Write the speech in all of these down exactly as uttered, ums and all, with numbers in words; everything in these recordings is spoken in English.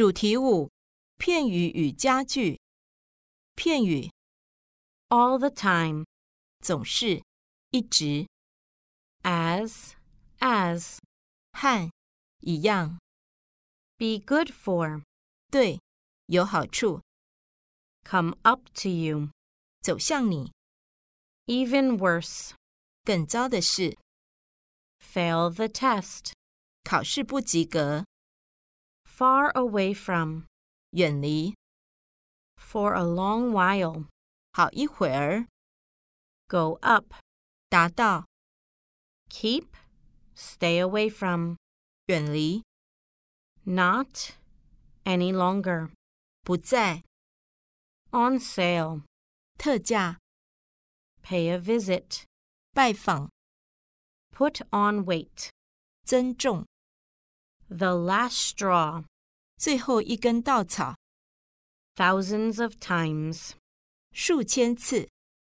主题五：片语与家句。片语 all the time, 总是、一直、 as, as, 和、一样、 be good for, 对、有好处、 come up to you, 走向你、 even worse, 更糟的是、 fail the test, 考试不及格、 far away from, 远离、 for a long while, 好一会儿、 go up, 达到、 keep, stay away from, 远离、 not, any longer, 不在、 on sale, 特价、 pay a visit, 拜访、 put on weight, 增重、 the last straw, 最后一根稻草、 thousands of times, 数千次。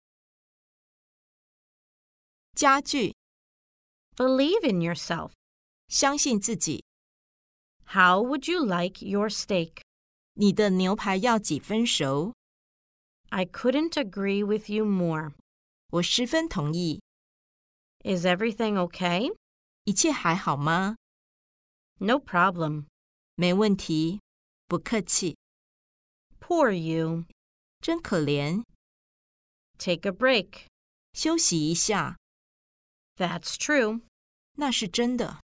家句 believe in yourself. 相信自己。 How would you like your steak? 你的牛排要几分熟？ I couldn't agree with you more. 我十分同意。 Is everything okay? 一切还好吗？ No problem. 没问题，不客气。 Poor you. 真可怜， Take a break. 休息一下。 That's true. 那是真的。